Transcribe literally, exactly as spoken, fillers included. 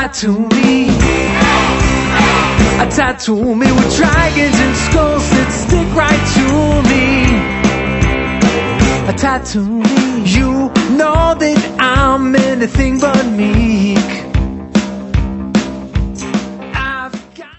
tattoo me. A tattoo me with dragons and skulls that stick right to me. A tattoo me. You know that I'm anything but meek.